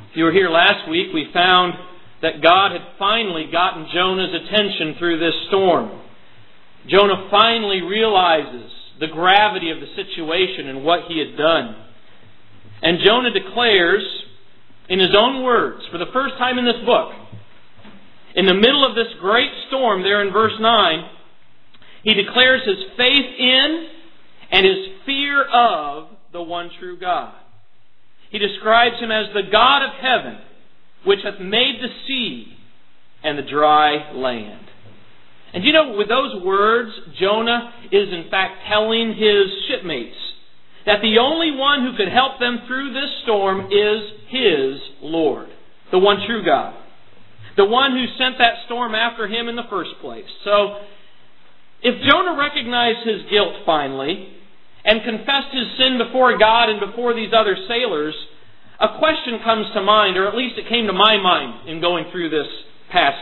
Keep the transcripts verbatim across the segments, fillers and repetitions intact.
If you were here last week, we found that God had finally gotten Jonah's attention through this storm. Jonah finally realizes the gravity of the situation and what he had done. And Jonah declares, in his own words, for the first time in this book, in the middle of this great storm there in verse nine, he declares his faith in and his fear of the one true God. He describes Him as the God of heaven, which hath made the sea and the dry land. And you know, with those words, Jonah is in fact telling his shipmates that the only one who could help them through this storm is his Lord, the one true God, the one who sent that storm after him in the first place. So, if Jonah recognized his guilt finally, and confessed his sin before God and before these other sailors, a question comes to mind, or at least it came to my mind in going through this passage.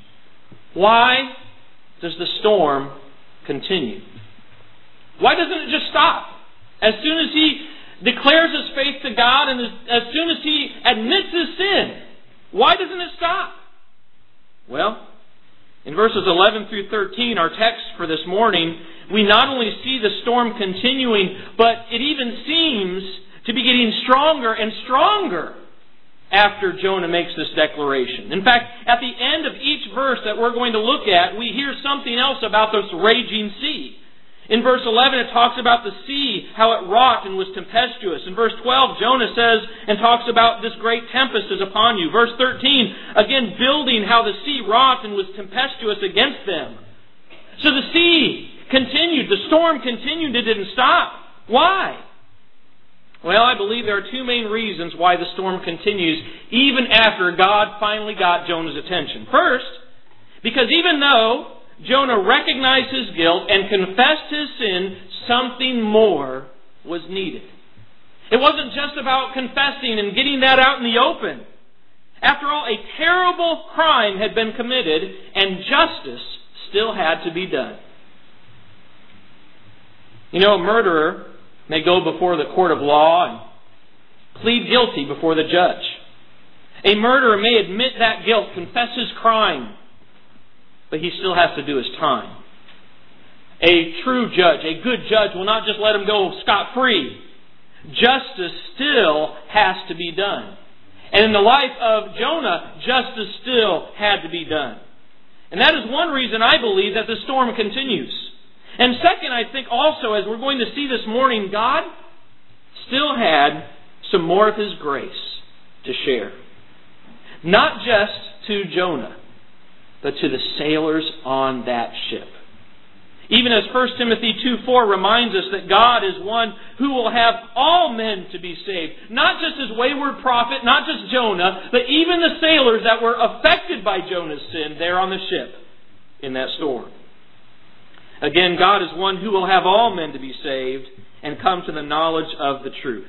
Why does the storm continue? Why doesn't it just stop? As soon as he declares his faith to God and as soon as he admits his sin, why doesn't it stop? Well, in verses eleven through thirteen, our text for this morning, we not only see the storm continuing, but it even seems to be getting stronger and stronger after Jonah makes this declaration. In fact, at the end of each verse that we're going to look at, we hear something else about this raging sea. In verse eleven, it talks about the sea, how it wrought and was tempestuous. In verse twelve, Jonah says and talks about this great tempest is upon you. Verse thirteen, again, building how the sea wrought and was tempestuous against them. So the sea continued, the storm continued, it didn't stop. Why? Well, I believe there are two main reasons why the storm continues even after God finally got Jonah's attention. First, because even though Jonah recognized his guilt and confessed his sin, something more was needed. It wasn't just about confessing and getting that out in the open. After all, a terrible crime had been committed and justice still had to be done. You know, a murderer may go before the court of law and plead guilty before the judge. A murderer may admit that guilt, confess his crime, but he still has to do his time. A true judge, a good judge, will not just let him go scot-free. Justice still has to be done. And in the life of Jonah, justice still had to be done. And that is one reason I believe that the storm continues. And second, I think also, as we're going to see this morning, God still had some more of His grace to share. Not just to Jonah, but to the sailors on that ship. Even as First Timothy two four reminds us that God is one who will have all men to be saved. Not just His wayward prophet, not just Jonah, but even the sailors that were affected by Jonah's sin there on the ship in that storm. Again, God is one who will have all men to be saved and come to the knowledge of the truth.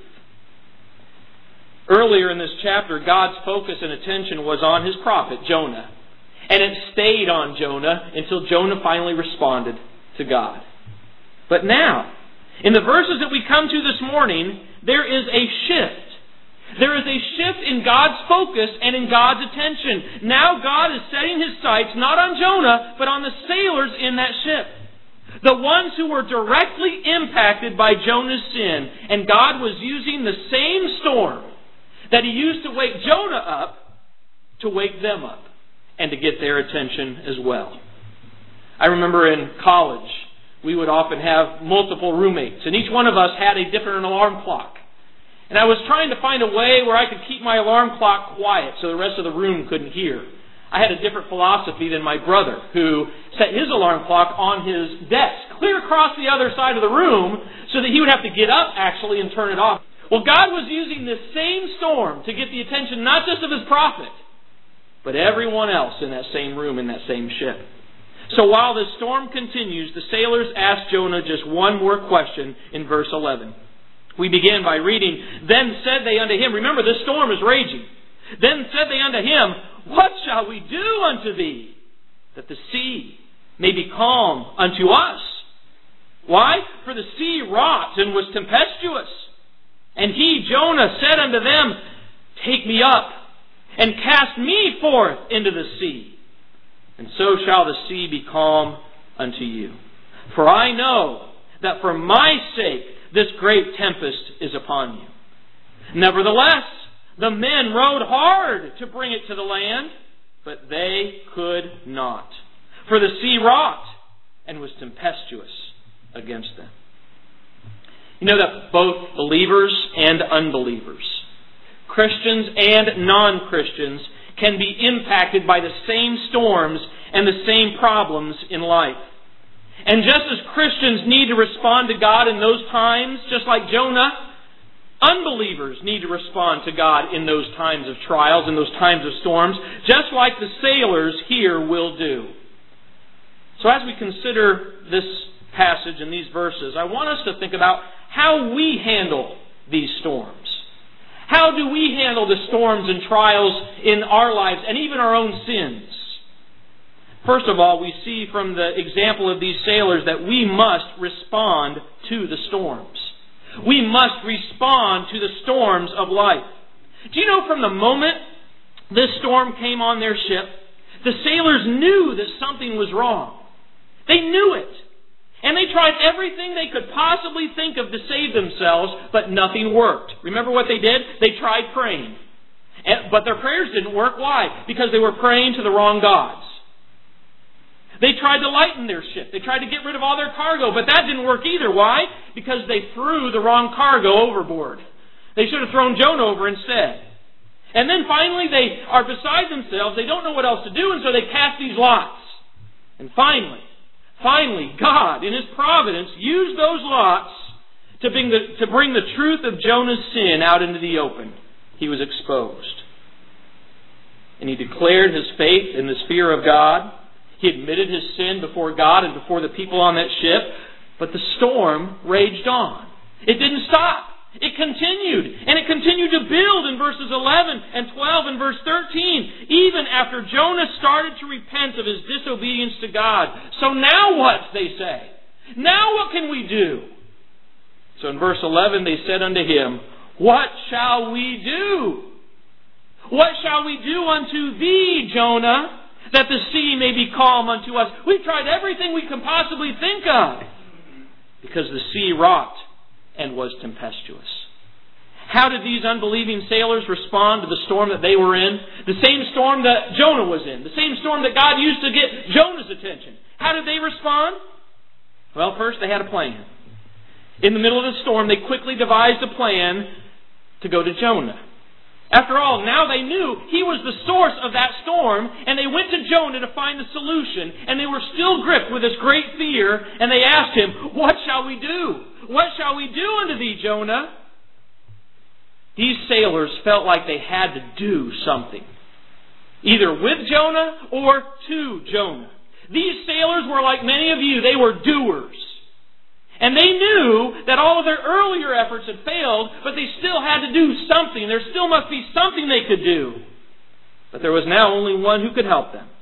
Earlier in this chapter, God's focus and attention was on His prophet, Jonah. And it stayed on Jonah until Jonah finally responded to God. But now, in the verses that we come to this morning, there is a shift. There is a shift in God's focus and in God's attention. Now God is setting His sights not on Jonah, but on the sailors in that ship. The ones who were directly impacted by Jonah's sin. And God was using the same storm that He used to wake Jonah up to wake them up and to get their attention as well. I remember in college, we would often have multiple roommates, and each one of us had a different alarm clock. And I was trying to find a way where I could keep my alarm clock quiet so the rest of the room couldn't hear. I had a different philosophy than my brother, who set his alarm clock on his desk, clear across the other side of the room, so that he would have to get up, actually, and turn it off. Well, God was using this same storm to get the attention not just of His prophet, but everyone else in that same room, in that same ship. So while the storm continues, the sailors ask Jonah just one more question in verse eleven. We begin by reading, Then said they unto him, remember this storm is raging. Then said they unto him, What shall we do unto thee, that the sea may be calm unto us? Why? For the sea wrought and was tempestuous. And he, Jonah, said unto them, Take me up and cast me forth into the sea. And so shall the sea be calm unto you. For I know that for my sake this great tempest is upon you. Nevertheless, the men rowed hard to bring it to the land, but they could not. For the sea wrought and was tempestuous against them. You know that both believers and unbelievers, Christians and non-Christians, can be impacted by the same storms and the same problems in life. And just as Christians need to respond to God in those times, just like Jonah, unbelievers need to respond to God in those times of trials, in those times of storms, just like the sailors here will do. So as we consider this passage and these verses, I want us to think about how we handle these storms. How do we handle the storms and trials in our lives and even our own sins? First of all, we see from the example of these sailors that we must respond to the storms. We must respond to the storms of life. Do you know from the moment this storm came on their ship, the sailors knew that something was wrong. They knew it. And they tried everything they could possibly think of to save themselves, but nothing worked. Remember what they did? They tried praying. But their prayers didn't work. Why? Because they were praying to the wrong gods. They tried to lighten their ship. They tried to get rid of all their cargo, but that didn't work either. Why? Because they threw the wrong cargo overboard. They should have thrown Jonah over instead. And then finally they are beside themselves. They don't know what else to do, and so they cast these lots. And finally, finally, God, in His providence, used those lots to bring the, to bring the truth of Jonah's sin out into the open. He was exposed. And he declared his faith in this fear of God. He admitted his sin before God and before the people on that ship. But the storm raged on. It didn't stop. It continued. And it continued to build in verses eleven and twelve and verse thirteen. Even after Jonah started to repent of his disobedience to God. So now what, they say? Now what can we do? So in verse eleven they said unto him, What shall we do? What shall we do unto thee, Jonah, that the sea may be calm unto us? We've tried everything we can possibly think of. Because the sea wrought and was tempestuous. How did these unbelieving sailors respond to the storm that they were in? The same storm that Jonah was in. The same storm that God used to get Jonah's attention. How did they respond? Well, first they had a plan. In the middle of the storm, they quickly devised a plan to go to Jonah. After all, now they knew he was the source of that storm, and they went to Jonah to find the solution, and they were still gripped with this great fear, and they asked him, What shall we do? What shall we do unto thee, Jonah? These sailors felt like they had to do something, either with Jonah or to Jonah. These sailors were like many of you. They were doers. And they knew that all of their earlier efforts had failed, but they still had to do something. There still must be something they could do. But there was now only one who could help them.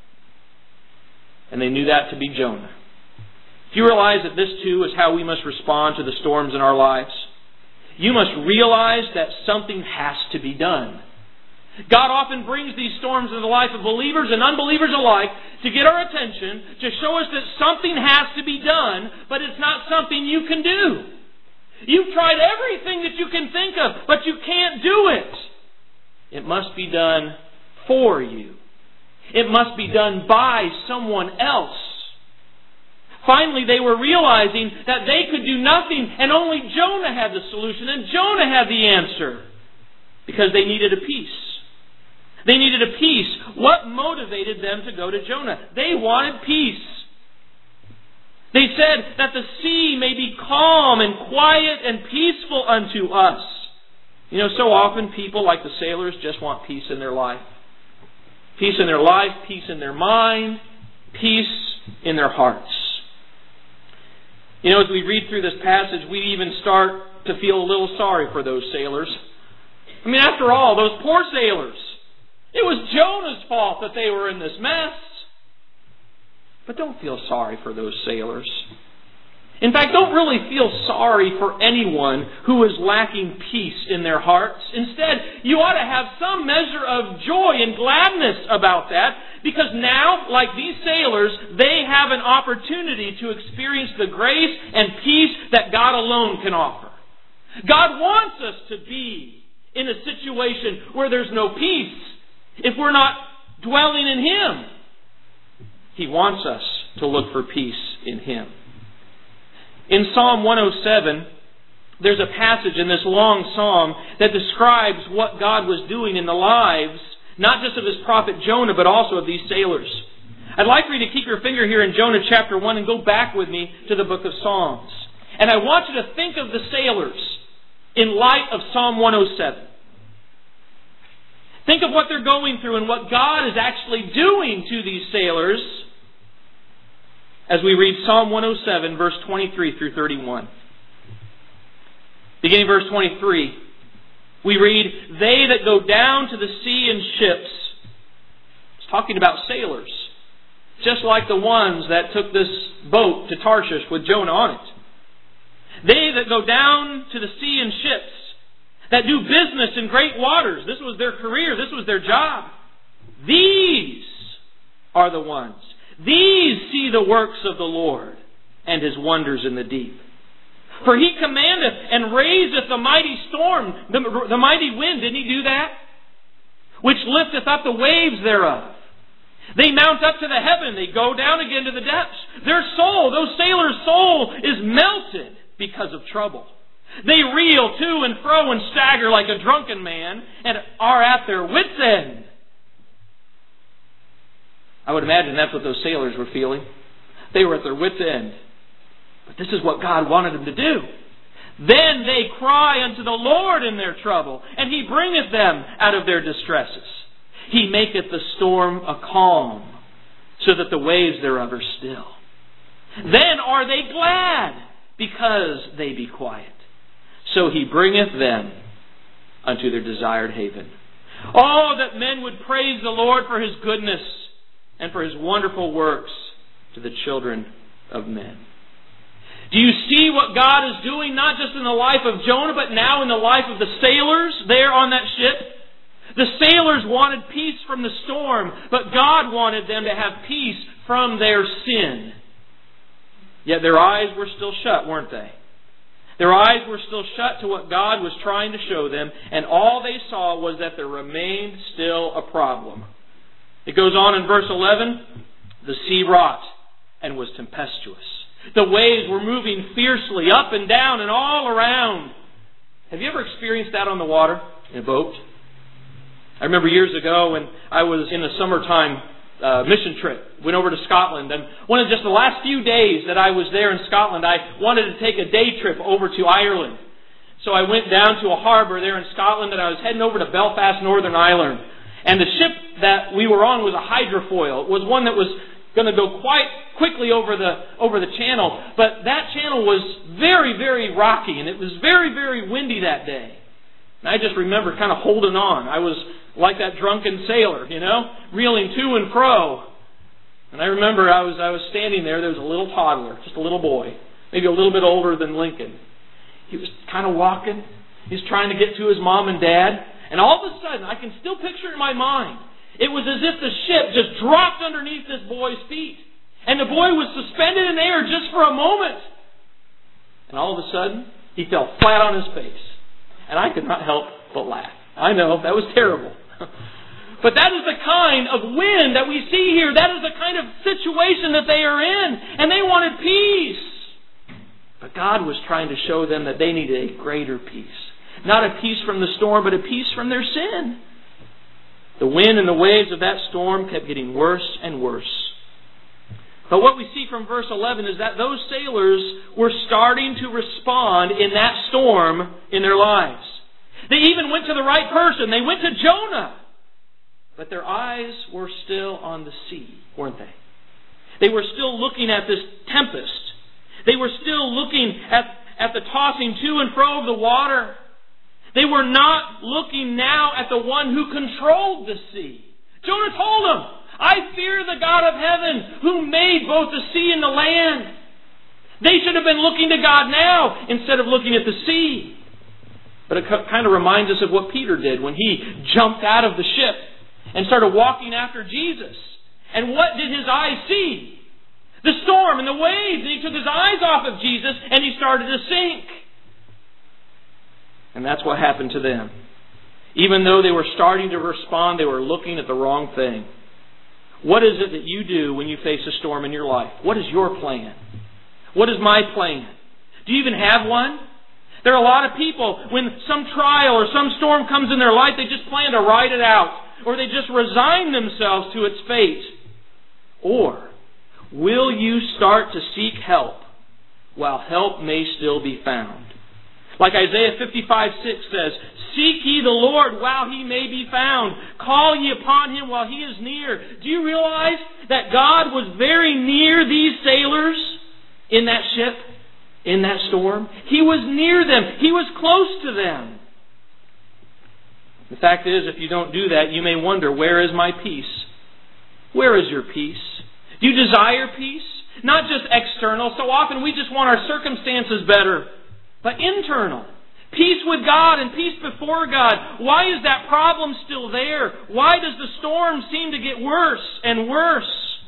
And they knew that to be Jonah. Do you realize that this too is how we must respond to the storms in our lives? You must realize that something has to be done. God often brings these storms into the life of believers and unbelievers alike to get our attention, to show us that something has to be done, but it's not something you can do. You've tried everything that you can think of, but you can't do it. It must be done for you. It must be done by someone else. Finally, they were realizing that they could do nothing, and only Jonah had the solution, and Jonah had the answer, because they needed a peace. They needed a peace. What motivated them to go to Jonah? They wanted peace. They said that the sea may be calm and quiet and peaceful unto us. You know, so often people like the sailors just want peace in their life. Peace in their life, peace in their mind, peace in their hearts. You know, as we read through this passage, we even start to feel a little sorry for those sailors. I mean, after all, those poor sailors. It was Jonah's fault that they were in this mess. But don't feel sorry for those sailors. In fact, don't really feel sorry for anyone who is lacking peace in their hearts. Instead, you ought to have some measure of joy and gladness about that, because now, like these sailors, they have an opportunity to experience the grace and peace that God alone can offer. God wants us to be in a situation where there's no peace if we're not dwelling in Him. He wants us to look for peace in Him. In Psalm one oh seven, there's a passage in this long psalm that describes what God was doing in the lives, not just of His prophet Jonah, but also of these sailors. I'd like for you to keep your finger here in Jonah chapter one and go back with me to the book of Psalms. And I want you to think of the sailors in light of Psalm one oh seven. Think of what they're going through and what God is actually doing to these sailors as we read Psalm one oh seven, verse twenty-three through thirty-one. Beginning verse twenty-three, we read, "They that go down to the sea in ships," it's talking about sailors, just like the ones that took this boat to Tarshish with Jonah on it. "They that go down to the sea in ships, that do business in great waters," this was their career, this was their job. "These are the ones. These see the works of the Lord and His wonders in the deep. For He commandeth and raiseth the mighty storm," the, the mighty wind, didn't He do that? "Which lifteth up the waves thereof. They mount up to the heaven, they go down again to the depths. Their soul, those sailors' soul, is melted because of trouble. They reel to and fro and stagger like a drunken man, and are at their wits' end." I would imagine that's what those sailors were feeling. They were at their wits' end. But this is what God wanted them to do. "Then they cry unto the Lord in their trouble, and He bringeth them out of their distresses. He maketh the storm a calm, so that the waves thereof are still. Then are they glad, because they be quiet. So He bringeth them unto their desired haven. Oh, that men would praise the Lord for His goodness and for His wonderful works to the children of men." Do you see what God is doing, not just in the life of Jonah, but now in the life of the sailors there on that ship? The sailors wanted peace from the storm, but God wanted them to have peace from their sin. Yet their eyes were still shut, weren't they? Their eyes were still shut to what God was trying to show them, and all they saw was that there remained still a problem. It goes on in verse eleven, "The sea wrought and was tempestuous." The waves were moving fiercely up and down and all around. Have you ever experienced that on the water in a boat? I remember years ago when I was in a summertime uh, mission trip, went over to Scotland, and one of just the last few days that I was there in Scotland, I wanted to take a day trip over to Ireland. So I went down to a harbour there in Scotland, and I was heading over to Belfast, Northern Ireland. And the ship that we were on was a hydrofoil. It was one that was going to go quite quickly over the over the channel. But that channel was very, very rocky, and it was very, very windy that day. And I just remember kind of holding on. I was like that drunken sailor, you know, reeling to and fro. And I remember I was I was standing there. There was a little toddler, just a little boy, maybe a little bit older than Lincoln. He was kind of walking. He was trying to get to his mom and dad. And all of a sudden, I can still picture it in my mind, it was as if the ship just dropped underneath this boy's feet. And the boy was suspended in air just for a moment. And all of a sudden, he fell flat on his face. And I could not help but laugh. I know, that was terrible. But that is the kind of wind that we see here. That is the kind of situation that they are in. And they wanted peace. But God was trying to show them that they needed a greater peace. Not a peace from the storm, but a peace from their sin. The wind and the waves of that storm kept getting worse and worse. But what we see from verse eleven is that those sailors were starting to respond in that storm in their lives. They even went to the right person. They went to Jonah. But their eyes were still on the sea, weren't they? They were still looking at this tempest. They were still looking at, at the tossing to and fro of the water. They were not looking now at the one who controlled the sea. Jonah told them, I fear the God of heaven who made both the sea and the land. They should have been looking to God now instead of looking at the sea. But it kind of reminds us of what Peter did when he jumped out of the ship and started walking after Jesus. And what did his eyes see? The storm and the waves. And he took his eyes off of Jesus and he started to sink. And that's what happened to them. Even though they were starting to respond, they were looking at the wrong thing. What is it that you do when you face a storm in your life? What is your plan? What is my plan? Do you even have one? There are a lot of people, when some trial or some storm comes in their life, they just plan to ride it out. Or they just resign themselves to its fate. Or, will you start to seek help while help may still be found? Like Isaiah fifty-five six says, seek ye the Lord while He may be found. Call ye upon Him while He is near. Do you realize that God was very near these sailors in that ship, in that storm? He was near them. He was close to them. The fact is, if you don't do that, you may wonder, where is my peace? Where is your peace? Do you desire peace? Not just external. So often we just want our circumstances better. But internal. Peace with God and peace before God. Why is that problem still there? Why does the storm seem to get worse and worse?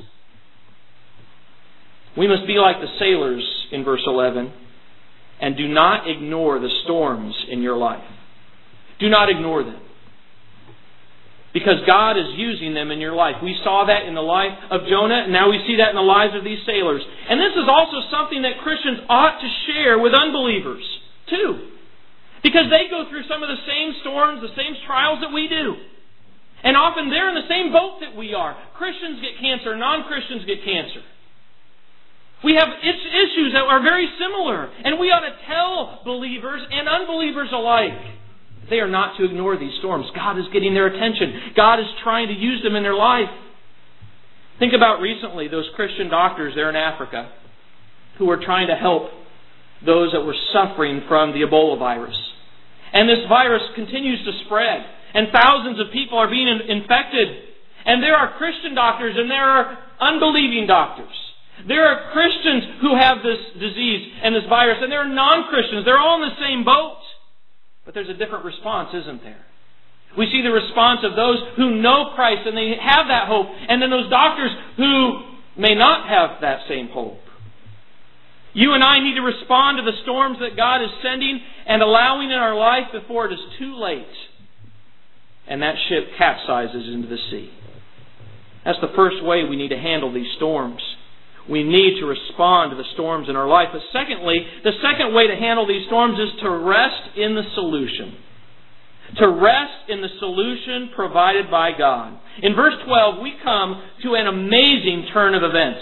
We must be like the sailors in verse eleven and do not ignore the storms in your life. Do not ignore them. Because God is using them in your life. We saw that in the life of Jonah, and now we see that in the lives of these sailors. And this is also something that Christians ought to share with unbelievers, too. Because they go through some of the same storms, the same trials that we do. And often they're in the same boat that we are. Christians get cancer, non-Christians get cancer. We have issues that are very similar. And we ought to tell believers and unbelievers alike. They are not to ignore these storms. God is getting their attention. God is trying to use them in their life. Think about recently those Christian doctors there in Africa who were trying to help those that were suffering from the Ebola virus. And this virus continues to spread. And thousands of people are being infected. And there are Christian doctors and there are unbelieving doctors. There are Christians who have this disease and this virus. And there are non-Christians. They're all in the same boat. But there's a different response, isn't there? We see the response of those who know Christ and they have that hope. And then those doctors who may not have that same hope. You and I need to respond to the storms that God is sending and allowing in our life before it is too late. And that ship capsizes into the sea. That's the first way we need to handle these storms. We need to respond to the storms in our life. But secondly, the second way to handle these storms is to rest in the solution. To rest in the solution provided by God. In verse twelve, we come to an amazing turn of events.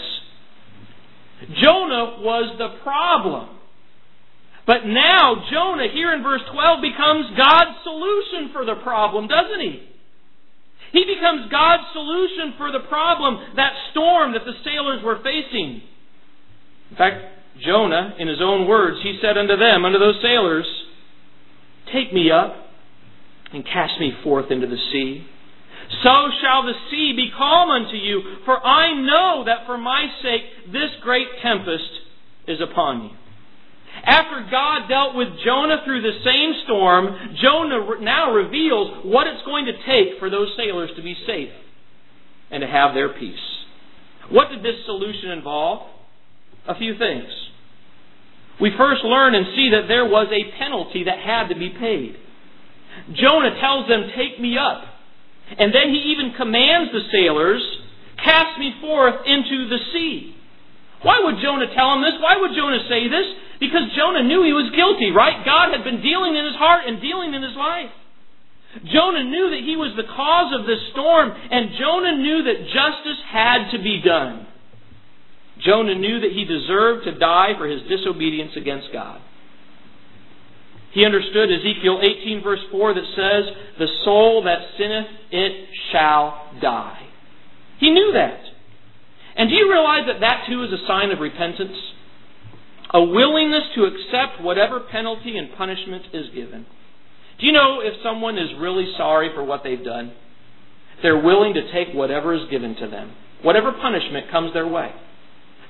Jonah was the problem. But now Jonah, here in verse twelve, becomes God's solution for the problem, doesn't he? He becomes God's solution for the problem, that storm that the sailors were facing. In fact, Jonah, in his own words, he said unto them, unto those sailors, take me up and cast me forth into the sea. So shall the sea be calm unto you, for I know that for my sake this great tempest is upon you. After God dealt with Jonah through the same storm, Jonah now reveals what it's going to take for those sailors to be safe and to have their peace. What did this solution involve? A few things. We first learn and see that there was a penalty that had to be paid. Jonah tells them, take me up. And then he even commands the sailors, cast me forth into the sea. Why would Jonah tell them this? Why would Jonah say this? Because Jonah knew he was guilty, right? God had been dealing in his heart and dealing in his life. Jonah knew that he was the cause of this storm, and Jonah knew that justice had to be done. Jonah knew that he deserved to die for his disobedience against God. He understood Ezekiel eighteen verse four that says, the soul that sinneth, it shall die. He knew that. And do you realize that that too is a sign of repentance? A willingness to accept whatever penalty and punishment is given. Do you know if someone is really sorry for what they've done? They're willing to take whatever is given to them. Whatever punishment comes their way.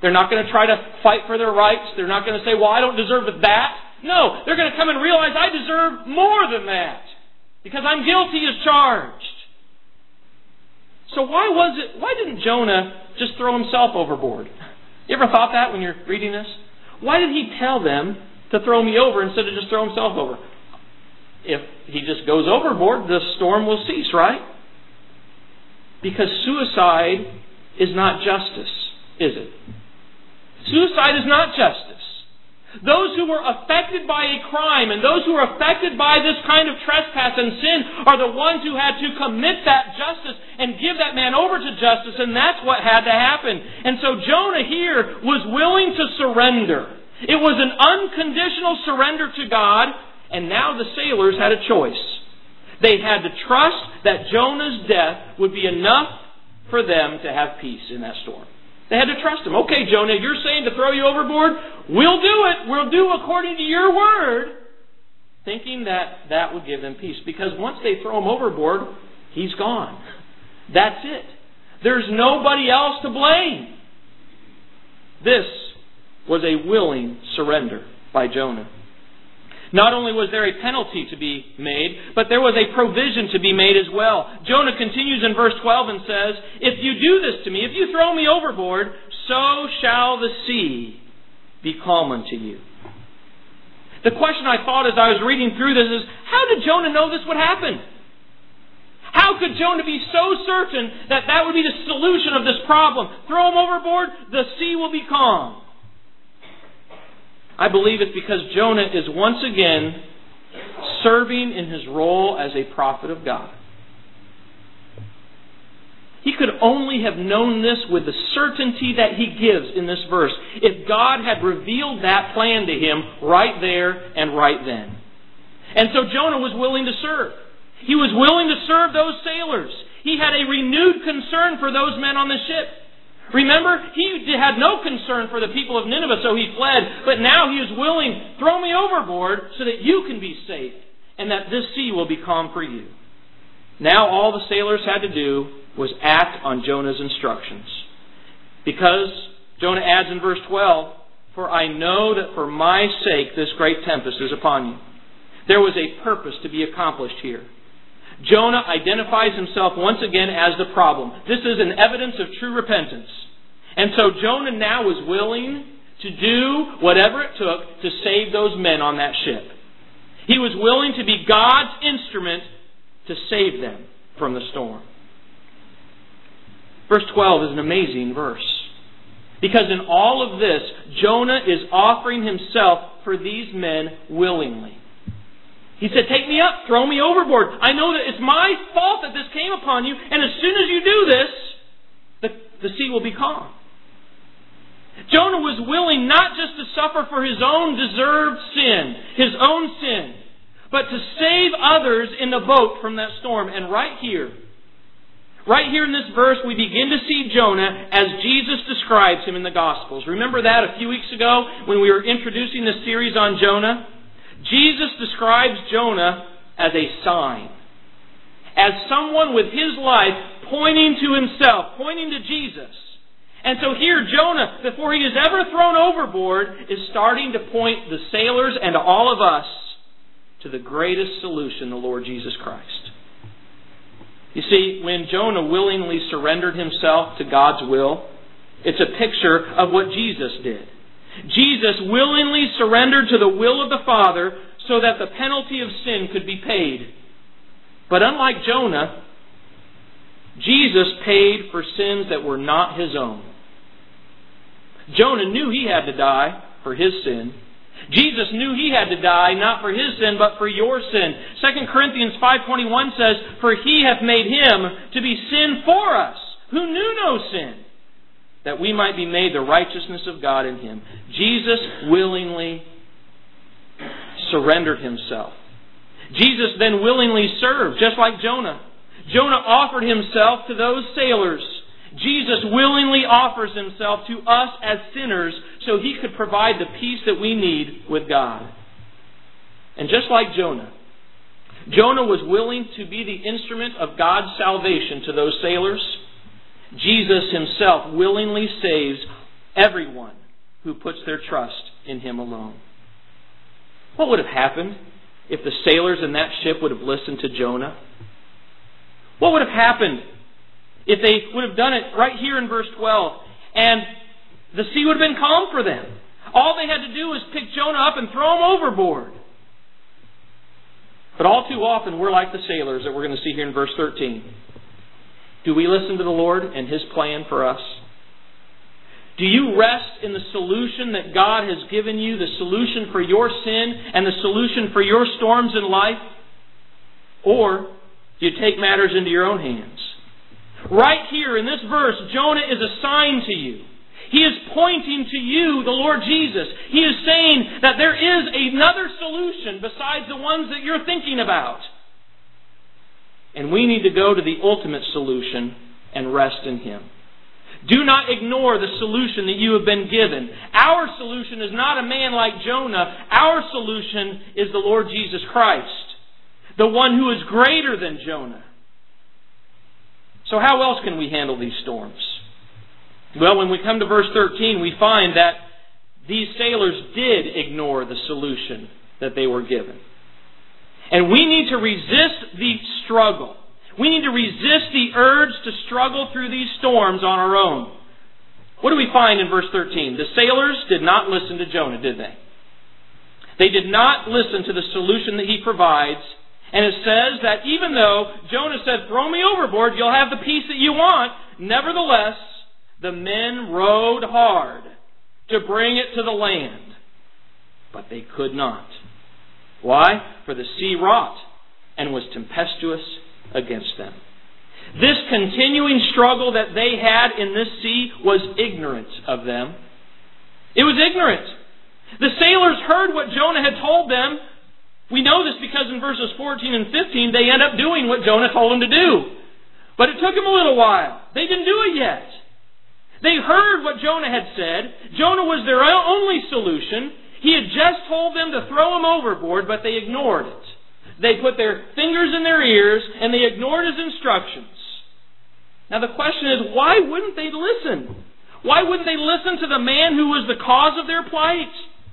They're not going to try to fight for their rights. They're not going to say, well, I don't deserve that. No, they're going to come and realize I deserve more than that because I'm guilty as charged. So why was it, why didn't Jonah just throw himself overboard? You ever thought that when you're reading this? Why did he tell them to throw me over instead of just throw himself over? If he just goes overboard, the storm will cease, right? Because suicide is not justice, is it? Suicide is not justice. Those who were affected by a crime and those who were affected by this kind of trespass and sin are the ones who had to commit that justice and give that man over to justice, and that's what had to happen. And so Jonah here was willing to surrender. It was an unconditional surrender to God, and now the sailors had a choice. They had to trust that Jonah's death would be enough for them to have peace in that storm. They had to trust him. Okay, Jonah, you're saying to throw you overboard? We'll do it. We'll do according to your word. Thinking that that would give them peace. Because once they throw him overboard, he's gone. That's it. There's nobody else to blame. This was a willing surrender by Jonah. Not only was there a penalty to be made, but there was a provision to be made as well. Jonah continues in verse twelve and says, if you do this to me, if you throw me overboard, so shall the sea be calm unto you. The question I thought as I was reading through this is, how did Jonah know this would happen? How could Jonah be so certain that that would be the solution of this problem? Throw him overboard, the sea will be calm. I believe it's because Jonah is once again serving in his role as a prophet of God. He could only have known this with the certainty that he gives in this verse if God had revealed that plan to him right there and right then. And so Jonah was willing to serve. He was willing to serve those sailors. He had a renewed concern for those men on the ship. Remember, he had no concern for the people of Nineveh, so he fled. But now he is willing, throw me overboard so that you can be safe and that this sea will be calm for you. Now all the sailors had to do was act on Jonah's instructions. Because, Jonah adds in verse twelve, for I know that for my sake this great tempest is upon you. There was a purpose to be accomplished here. Jonah identifies himself once again as the problem. This is an evidence of true repentance. And so Jonah now was willing to do whatever it took to save those men on that ship. He was willing to be God's instrument to save them from the storm. Verse twelve is an amazing verse. Because in all of this, Jonah is offering himself for these men willingly. He said, take me up, throw me overboard. I know that it's my fault that this came upon you, and as soon as you do this, the, the sea will be calm. Jonah was willing not just to suffer for his own deserved sin, his own sin, but to save others in the boat from that storm. And right here, right here in this verse, we begin to see Jonah as Jesus describes him in the Gospels. Remember that a few weeks ago when we were introducing this series on Jonah? Jesus describes Jonah as a sign. As someone with his life pointing to himself, pointing to Jesus. And so here Jonah, before he is ever thrown overboard, is starting to point the sailors and to all of us to the greatest solution, the Lord Jesus Christ. You see, when Jonah willingly surrendered himself to God's will, it's a picture of what Jesus did. Jesus willingly surrendered to the will of the Father so that the penalty of sin could be paid. But unlike Jonah, Jesus paid for sins that were not his own. Jonah knew he had to die for his sin. Jesus knew he had to die not for his sin but for your sin. Second Corinthians five twenty-one says, for he hath made him to be sin for us, who knew no sin, that we might be made the righteousness of God in him. Jesus willingly surrendered himself. Jesus then willingly served, just like Jonah. Jonah offered himself to those sailors. Jesus willingly offers himself to us as sinners so he could provide the peace that we need with God. And just like Jonah, Jonah was willing to be the instrument of God's salvation to those sailors. Jesus himself willingly saves everyone who puts their trust in Him alone. What would have happened if the sailors in that ship would have listened to Jonah? What would have happened if they would have done it right here in verse twelve, and the sea would have been calm for them? All they had to do was pick Jonah up and throw him overboard. But all too often we're like the sailors that we're going to see here in verse thirteen. Do we listen to the Lord and His plan for us? Do you rest in the solution that God has given you, the solution for your sin and the solution for your storms in life? Or do you take matters into your own hands? Right here in this verse, Jonah is assigned to you. He is pointing to you, the Lord Jesus. He is saying that there is another solution besides the ones that you're thinking about. And we need to go to the ultimate solution and rest in Him. Do not ignore the solution that you have been given. Our solution is not a man like Jonah. Our solution is the Lord Jesus Christ, the one who is greater than Jonah. So how else can we handle these storms? Well, when we come to verse thirteen, we find that these sailors did ignore the solution that they were given. And we need to resist the struggle. We need to resist the urge to struggle through these storms on our own. What do we find in verse thirteen? The sailors did not listen to Jonah, did they? They did not listen to the solution that he provides. And it says that even though Jonah said, "Throw me overboard, you'll have the peace that you want," nevertheless, the men rowed hard to bring it to the land. But they could not. Why? For the sea wrought and was tempestuous against them. This continuing struggle that they had in this sea was ignorant of them. It was ignorant. The sailors heard what Jonah had told them. We know this because in verses fourteen and fifteen they end up doing what Jonah told them to do. But it took them a little while. They didn't do it yet. They heard what Jonah had said. Jonah was their only solution. He had just told them to throw him overboard, but they ignored it. They put their fingers in their ears and they ignored his instructions. Now the question is, why wouldn't they listen? Why wouldn't they listen to the man who was the cause of their plight?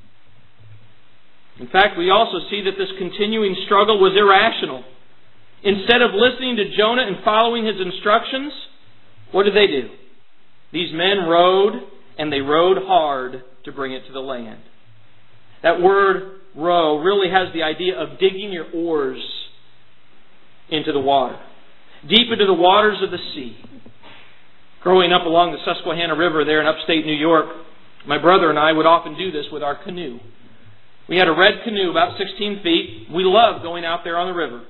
In fact, we also see that this continuing struggle was irrational. Instead of listening to Jonah and following his instructions, what did they do? These men rowed, and they rowed hard to bring it to the land. That word row really has the idea of digging your oars into the water, deep into the waters of the sea. Growing up along the Susquehanna River there in upstate New York, my brother and I would often do this with our canoe. We had a red canoe about sixteen feet. We loved going out there on the river.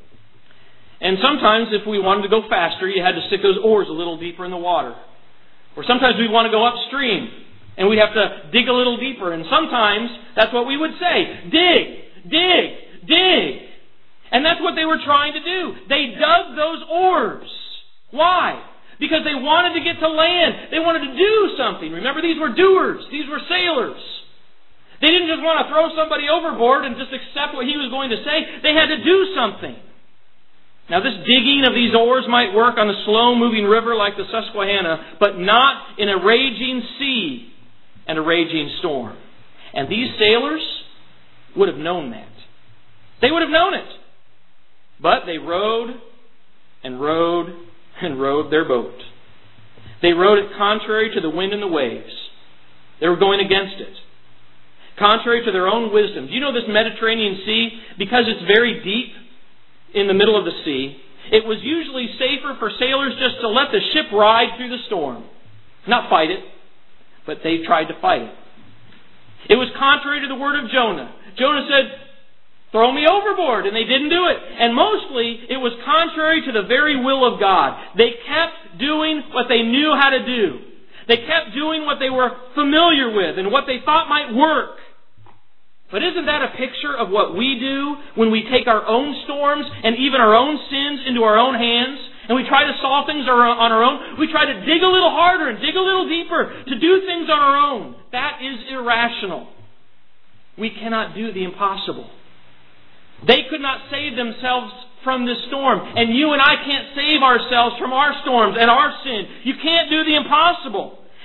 And sometimes if we wanted to go faster, you had to stick those oars a little deeper in the water. Or sometimes we'd want to go upstream, and we'd have to dig a little deeper. And sometimes that's what we would say. Dig, dig, dig. And that's what they were trying to do. They dug those oars. Why? Because they wanted to get to land. They wanted to do something. Remember, these were doers. These were sailors. They didn't just want to throw somebody overboard and just accept what he was going to say. They had to do something. Now, this digging of these oars might work on a slow-moving river like the Susquehanna, but not in a raging sea and a raging storm. And these sailors would have known that. They would have known it. But they rowed and rowed and rowed their boat. They rowed it contrary to the wind and the waves. They were going against it. Contrary to their own wisdom. Do you know this Mediterranean Sea, because it's very deep in the middle of the sea, it was usually safer for sailors just to let the ship ride through the storm. Not fight it, but they tried to fight it. It was contrary to the word of Jonah. Jonah said, "Throw me overboard," and they didn't do it. And mostly, it was contrary to the very will of God. They kept doing what they knew how to do. They kept doing what they were familiar with and what they thought might work. But isn't that a picture of what we do when we take our own storms and even our own sins into our own hands and we try to solve things on our own? We try to dig a little harder and dig a little deeper to do things on our own. That is irrational. We cannot do the impossible. They could not save themselves from this storm, and you and I can't save ourselves from our storms and our sin. You can't do the impossible.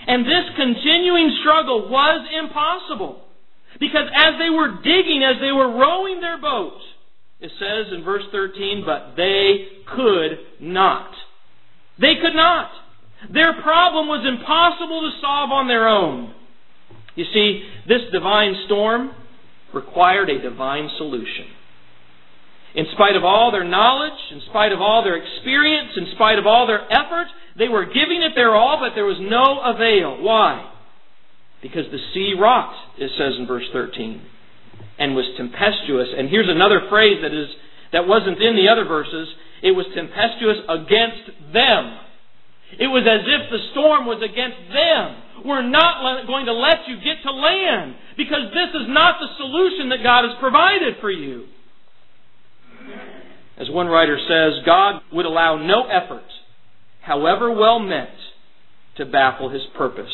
And this continuing struggle was impossible. Because as they were digging, as they were rowing their boat, it says in verse thirteen, but they could not. They could not. Their problem was impossible to solve on their own. You see, this divine storm required a divine solution. In spite of all their knowledge, in spite of all their experience, in spite of all their effort, they were giving it their all, but there was no avail. Why? Because the sea rocked, it says in verse thirteen, and was tempestuous. And here's another phrase that is that wasn't in the other verses. It was tempestuous against them. It was as if the storm was against them. We're not going to let you get to land because this is not the solution that God has provided for you. As one writer says, God would allow no effort, however well meant, to baffle His purpose.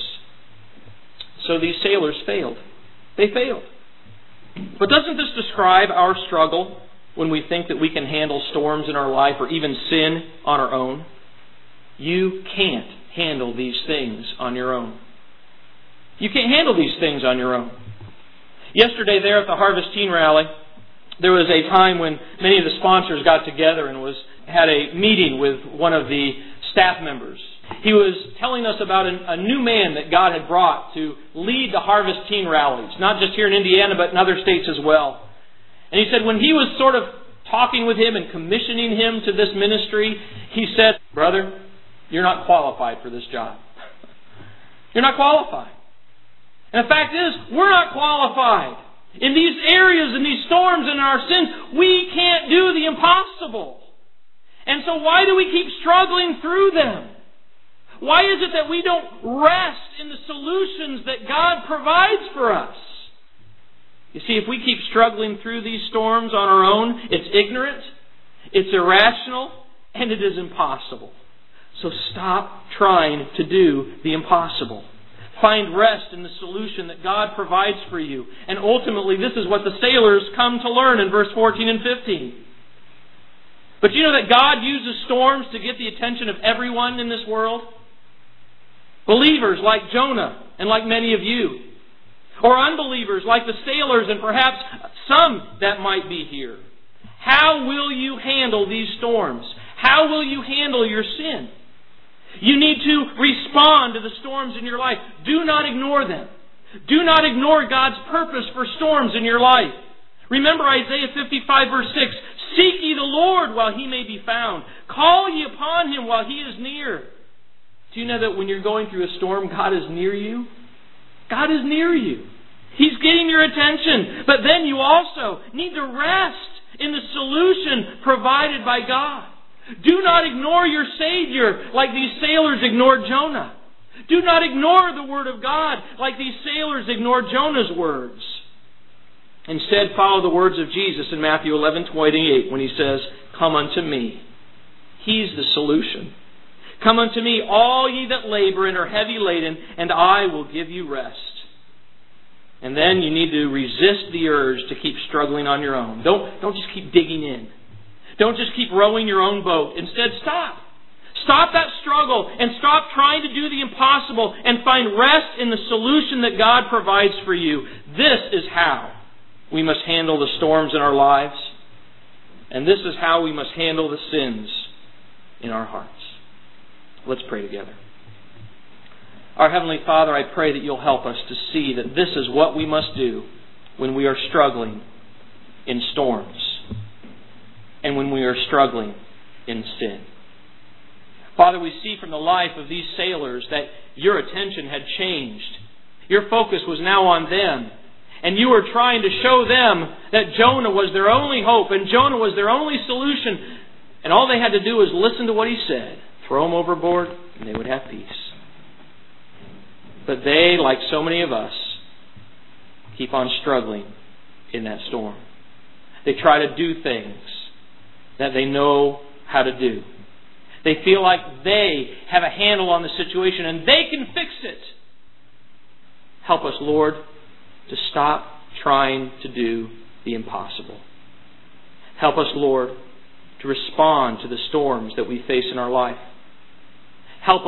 So these sailors failed. They failed. But doesn't this describe our struggle when we think that we can handle storms in our life or even sin on our own? You can't handle these things on your own. You can't handle these things on your own. Yesterday there at the Harvest Teen Rally, there was a time when many of the sponsors got together and was had a meeting with one of the staff members. He was telling us about a, a new man that God had brought to lead the Harvest Teen Rallies, not just here in Indiana, but in other states as well. And he said when he was sort of talking with him and commissioning him to this ministry, he said, brother, you're not qualified for this job. You're not qualified. And the fact is, we're not qualified. In these areas, in these storms, in our sins, we can't do the impossible. And so why do we keep struggling through them? Why is it that we don't rest in the solutions that God provides for us? You see, if we keep struggling through these storms on our own, it's ignorant, it's irrational, and it is impossible. So stop trying to do the impossible. Find rest in the solution that God provides for you. And ultimately, this is what the sailors come to learn in verse fourteen and fifteen. But you know that God uses storms to get the attention of everyone in this world? Believers like Jonah and like many of you. Or unbelievers like the sailors and perhaps some that might be here. How will you handle these storms? How will you handle your sin? You need to respond to the storms in your life. Do not ignore them. Do not ignore God's purpose for storms in your life. Remember Isaiah fifty-five verse six. Seek ye the Lord while He may be found. Call ye upon Him while He is near. Do you know that when you're going through a storm, God is near you? God is near you. He's getting your attention. But then you also need to rest in the solution provided by God. Do not ignore your Savior like these sailors ignored Jonah. Do not ignore the Word of God like these sailors ignored Jonah's words. Instead, follow the words of Jesus in Matthew eleven twenty-eight when He says, come unto me. He's the solution. Come unto me, all ye that labor and are heavy laden, and I will give you rest. And then you need to resist the urge to keep struggling on your own. Don't, don't just keep digging in. Don't just keep rowing your own boat. Instead, stop. Stop that struggle and stop trying to do the impossible and find rest in the solution that God provides for you. This is how we must handle the storms in our lives. And this is how we must handle the sins in our hearts. Let's pray together. Our Heavenly Father, I pray that you'll help us to see that this is what we must do when we are struggling in storms and when we are struggling in sin. Father, we see from the life of these sailors that your attention had changed. Your focus was now on them. And you were trying to show them that Jonah was their only hope and Jonah was their only solution. And all they had to do was listen to what he said. Throw him overboard and they would have peace. But they, like so many of us, keep on struggling in that storm. They try to do things that they know how to do. They feel like they have a handle on the situation and they can fix it. Help us, Lord, to stop trying to do the impossible. Help us, Lord, to respond to the storms that we face in our life. Help us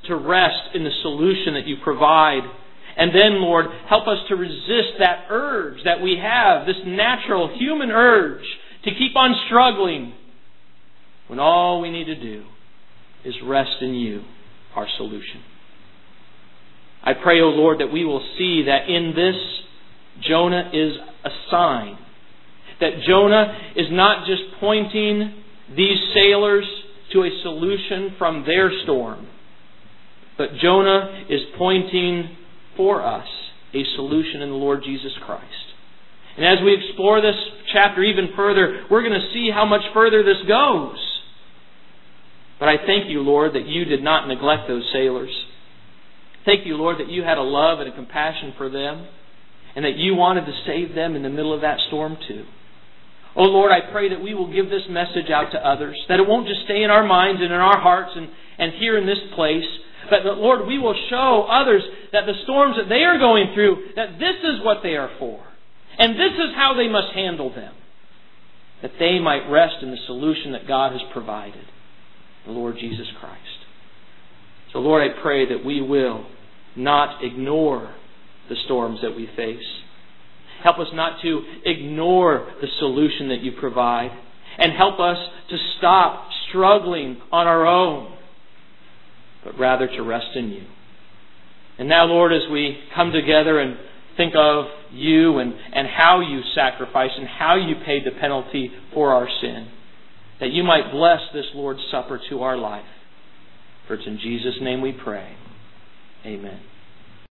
to rest in the solution that you provide. And then, Lord, help us to resist that urge that we have, this natural human urge to keep on struggling, when all we need to do is rest in you, our solution. I pray, O Lord, that we will see that in this, Jonah is a sign. That Jonah is not just pointing these sailors to a solution from their storm, but Jonah is pointing for us a solution in the Lord Jesus Christ. And as we explore this chapter even further, we're going to see how much further this goes. But I thank you, Lord, that you did not neglect those sailors. Thank you, Lord, that you had a love and a compassion for them, and that you wanted to save them in the middle of that storm too. Oh Lord, I pray that we will give this message out to others, that it won't just stay in our minds and in our hearts and, and here in this place, but that, Lord, we will show others that the storms that they are going through, that this is what they are for. And this is how they must handle them. That they might rest in the solution that God has provided, the Lord Jesus Christ. So Lord, I pray that we will not ignore the storms that we face. Help us not to ignore the solution that you provide. And help us to stop struggling on our own, but rather to rest in you. And now, Lord, as we come together and think of you and, and how you sacrificed and how you paid the penalty for our sin, that you might bless this Lord's Supper to our life. For it's in Jesus' name we pray. Amen.